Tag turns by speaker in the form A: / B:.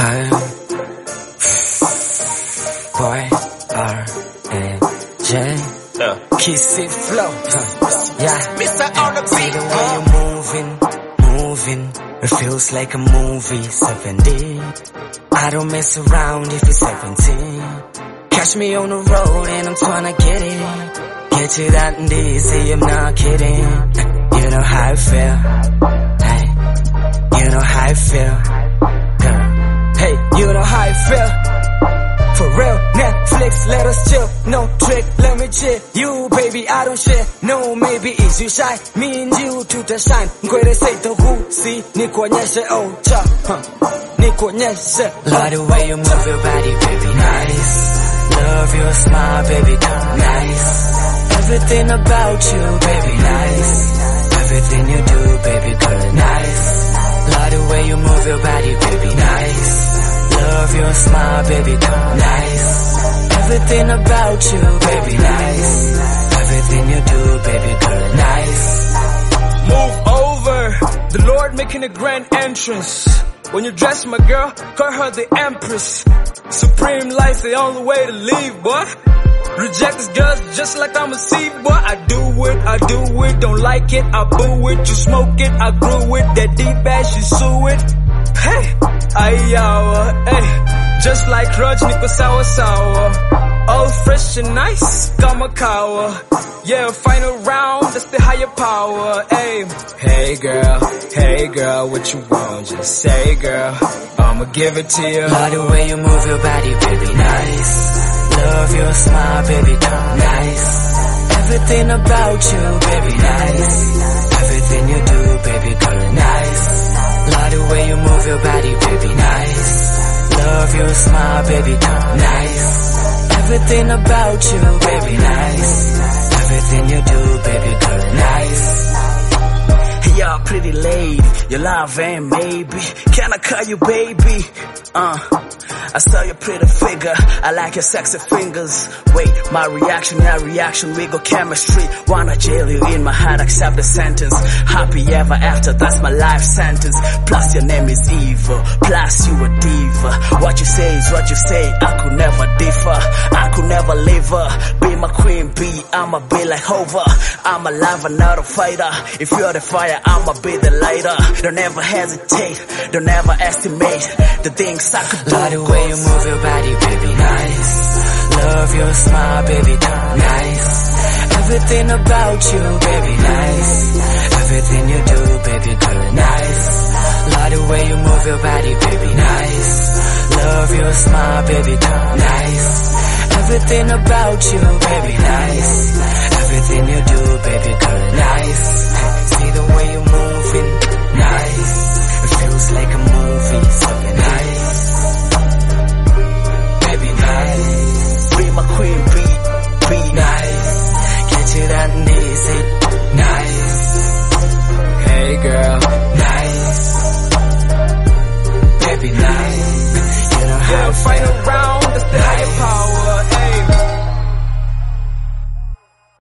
A: Kyle, Boy, R&J, Kiss It Flow, yeah,
B: Mr. on the beat.
A: the way you're moving, it feels like a movie, 70. I don't mess around if it's 17. Catch me on the road and I'm tryna get it. Get you that and easy, I'm not kidding. You know how I feel, hey, you know how I feel, girl. Hey, you know how I feel. For real, Netflix, let us chill. No trick, let me chill. You, baby, I don't share. No, maybe it's you shy. Me and you to the shine. Greatest say the who, see. Ni kuonyeshe, oh, cha, Ni kuonyeshe. Love the way you move your body, baby, nice. Love your smile, baby, girl, nice. Everything about you, baby, nice. Everything you do, baby, girl, nice. Love the way you move your body, baby, nice. Love your smile, baby, girl, nice. Everything about you, baby, nice. Everything you do, baby, girl, nice.
B: Move over, the Lord making a grand entrance. When you dress my girl, call her the Empress. Supreme life, the only way to live, boy. Reject this girl just like I'm a seed, boy. I do it, don't like it, I boo it. You smoke it, I grew it, that deep ass, you sue it. Hey, ayawa, hey. Just like Raj, niko sawa sawa. All fresh and nice, kamakawa. Yeah, final round, that's the higher power, hey. Hey girl, what you want? Just say, girl, I'ma give it to you.
A: Love the way you move your body, baby, nice. Love your smile, baby, girl, nice. Everything about you, baby, nice. Everything you do, baby, girl, nice. Love the way you move your body, baby, nice. Love your smile, baby, girl, nice. Everything about you, baby, nice. Everything you do, baby, girl, nice.
C: You're pretty lady, your love ain't maybe. Can I call you baby? I saw your pretty figure, I like your sexy fingers. Wait, my reaction, your reaction, we go chemistry. Wanna jail you in my heart, accept the sentence. Happy ever after, that's my life sentence. Plus your name is Eva, plus you a diva. What you say is what you say, I could never differ. I could never leave her, be my queen bee, I'ma be like Hover. I'm a lover, not a fighter. If you're the fire, I'ma be the lighter. Don't ever hesitate, don't ever estimate the things I could do.
A: Love the way you move your body, baby, nice. Love your smile, baby, girl, nice. Everything about you, baby, nice. Everything you do, baby, girl, nice. Love the way you move your body, baby, nice. Love your smile, baby, girl, nice. Everything about you, baby, nice. Everything